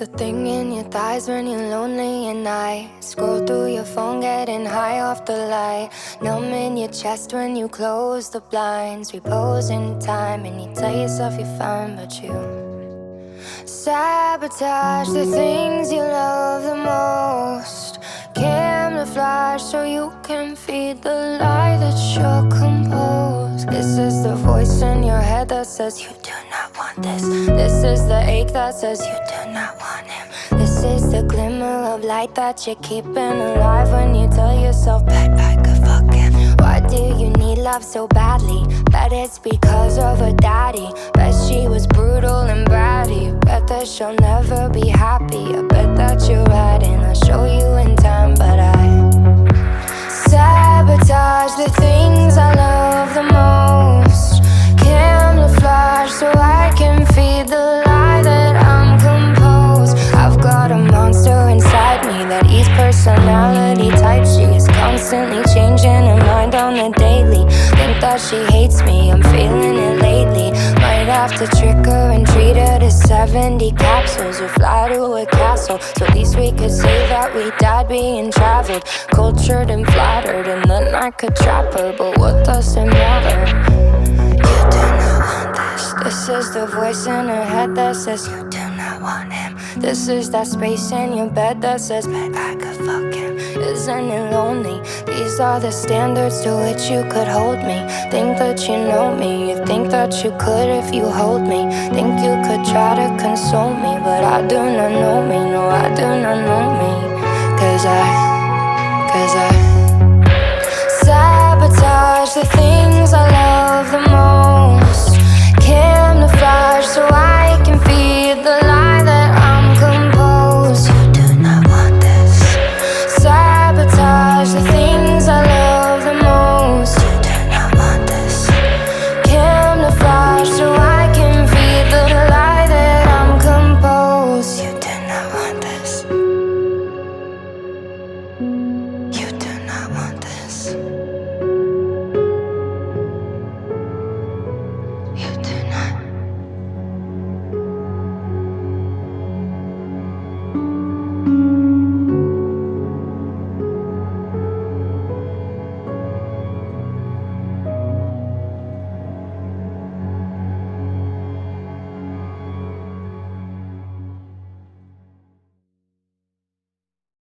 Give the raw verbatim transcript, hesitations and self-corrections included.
the thing in your thighs when you're lonely at night. Scroll through your phone, getting high off the light. Numb in your chest when you close the blinds. Repose in time and you tell yourself you're fine, but you sabotage the things you love the most. Camouflage so you can feed the lie that you're composed. This is the voice in your head that says you do not want this. This is the ache that says you do not want him. This is the glimmer of light that you're keeping alive when you tell yourself bet I could fuck him. Why do you need love so badly? Bet it's because of her daddy. Bet she was brutal and bratty. Bet that she'll never be happy. I bet that you're right and I'll show you in time. But I sabotage the things I love the most. Camouflage so I can feed the lie that I'm composed. I've got a monster inside me that eats personality types. She is constantly changing her mind on the daily. Think that she hates me, I'm feeling it lately. Might have to trick her and treat her to seventy capsules or fly to a castle, so at least we could say that we died being traveled, cultured and flattered, and then I could trap her. But what does it matter? You do not want this. This is the voice in her head that says you do not want him. This is that space in your bed that says bet I could fuck him. Isn't it lonely? These are the standards to which you could hold me. Think that you know me. You think that you could if you hold me. Think you could try to console me, but I do not know me. No, I do not know me. Cause I